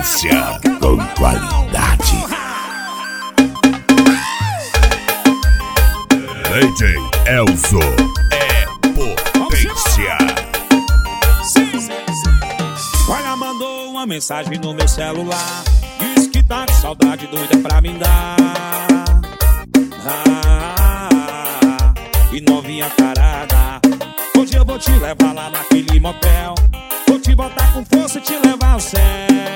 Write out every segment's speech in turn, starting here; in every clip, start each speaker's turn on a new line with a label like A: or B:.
A: potência com qualidade. DJ Elzo é potência.
B: Olha, mandou uma mensagem no meu celular, diz que tá com saudade, doida pra me dar. E novinha carada, hoje eu vou te levar lá naquele motel, vou te botar com força e te levar ao céu.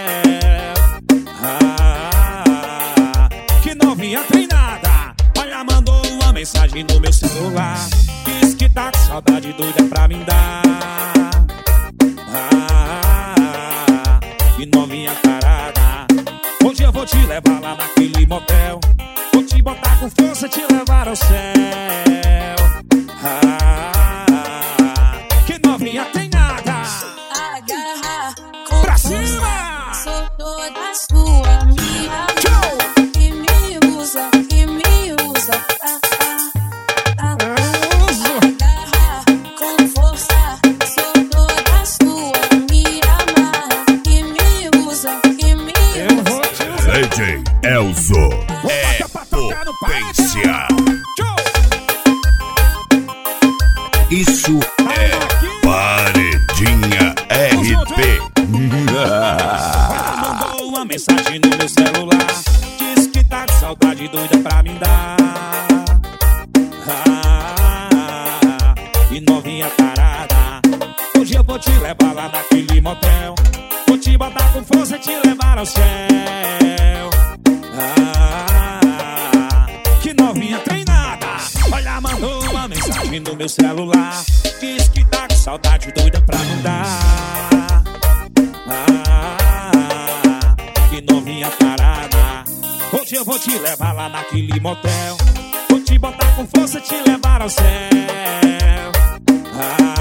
B: Que novinha treinada. Olha, mandou uma mensagem no meu celular, diz que tá com saudade, doida pra me dar. Que novinha carada, hoje eu vou te levar lá naquele motel, vou te botar com força e te levar ao céu. Que novinha tem nada.
C: Agarra
B: Pra
C: com
B: cima.
C: força, sou toda sua, minha amor, que me usa, que me usa. Agarra com força, sou toda sua, me amar, que me usa, que me
B: Eu vou
C: usa.
B: te usar.
A: DJ Elzo é potência. Isso é Paredinha RP.
B: Mandou uma mensagem no meu celular, diz que tá com saudade, doida pra me dar. E novinha parada, hoje eu vou te levar lá naquele motel, vou te botar com força e te levar ao céu. Que novinha treinada. Olha, mandou uma mensagem no meu celular, diz que tá com saudade, doida pra me dar. Que novinha parada, hoje eu vou te levar lá naquele motel, vou te botar com força e te levar ao céu.